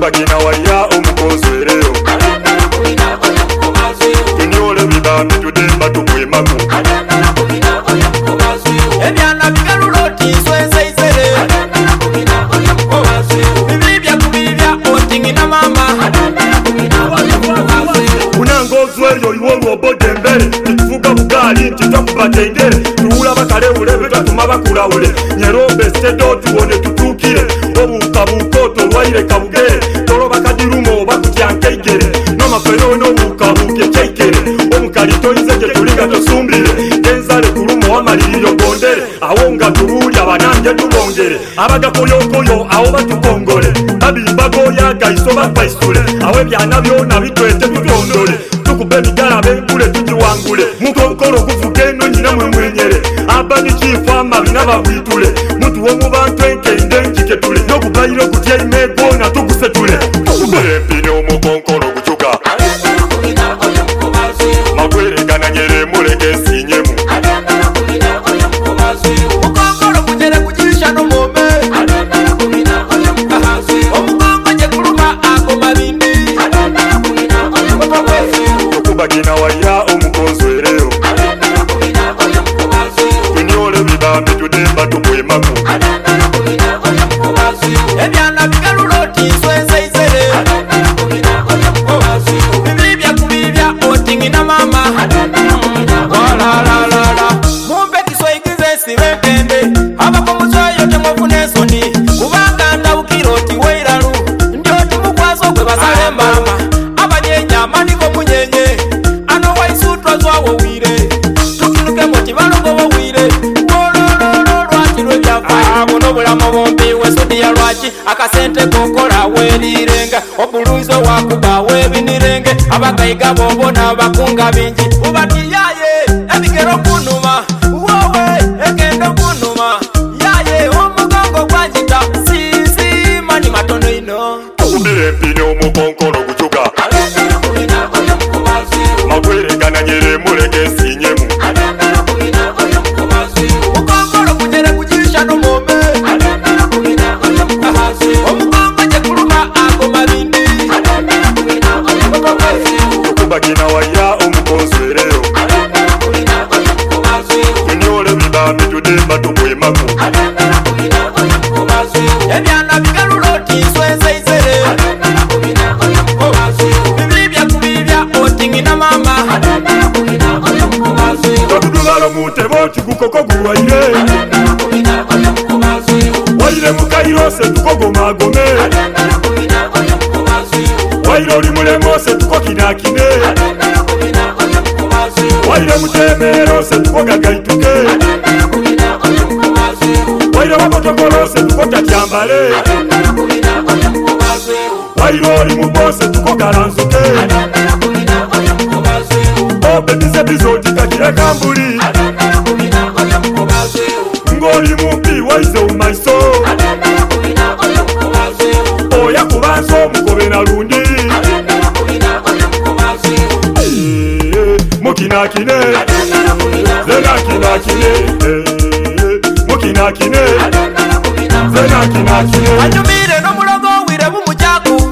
Tukubagina waya omukonzwereo tunyole bibambi tudemba tukwemaku ebyana bigaluloti nswenseisere bibibya kubibya otingina mama kunangozweyo iwo lwoboda embere tituvuga bugali nti twakubatengere tuwula bakalewule betwatuma bakulawule nyerombe sedo tubone tutukire obukabukoto olwaire kabugere toloba kadirumo bakutyankeigere nomafeyo nobukabuke kyeikere omukali toyize gye tulinga tosumbire genzale tulumo wamaliriyo gondere awo nga tululya banange tubongere abagakoyokoyo awo batukongole babimbagoyaga iso bafaisule awo ebyana byona bitwete tutondole tukube emigala benkule tugiwangule mukonkolo kuvuga eno nyina mwemwenyere abanikifa amabina babwitule mutuwo mu bantu enkende njiketule nokubayiro kutyaimeegona tugusetule tukubere empine omukonkolo gucuka magweregananyere muleke sinyemu mukonkolo kunyere kugisha nomome omukongo gye kuluma agoma bindi tukubagina waya omukonzwereo tunyole bibambi tudemba tukwemaku ebyana bigaluloti nswenseisere bibibya kubibya otingina mama walalalala mumpe kiswaigize sibekende abakomusoyo temufuna ensoni kubanga ndawukira oti weiralu ndi oti mukwaso gwe basale mama abanyenyama niko munyenye ano waisutwa zwawo wire tukinuke moti balogobo wire wolololo lwaki lwebyafa buno bulamu bombi wesudiya lwaki akasente kokola welirenga obuluzo wakuba webinirenge abagayiga bobona bakunga bingi ubatiyaye ebigero kunuma wowe egendo kunuma yaye omugongo gwajita sisi mani matono ino tukubire empine omukonkolo gucuka magweregananyere muleke sinyemu mukonkolo kunyere kugisha nomome omugongo gye kuluma agoma bindi tukubagina waya omukonzwereo tunyole bibambi tudemba tukwemaku ebyana bigaluloti nswenseisere bibibya kubibya otingina mama totudulala mutebo kigukoko gulwaire waire mukayirose tukogomagome waire oli mulemose tukokinakine waire mutemerose tukogagaituke waire wakotokolose tukotatyambale waire oli mubose tukogalanzuke obebize bizojikakire kambuli ngoli mumpi waize umaiso oya kubanza omukobe na lundi mukinakine zenakinakine mukinakine zenakinakine anyumire n'omulogo wire bumujaku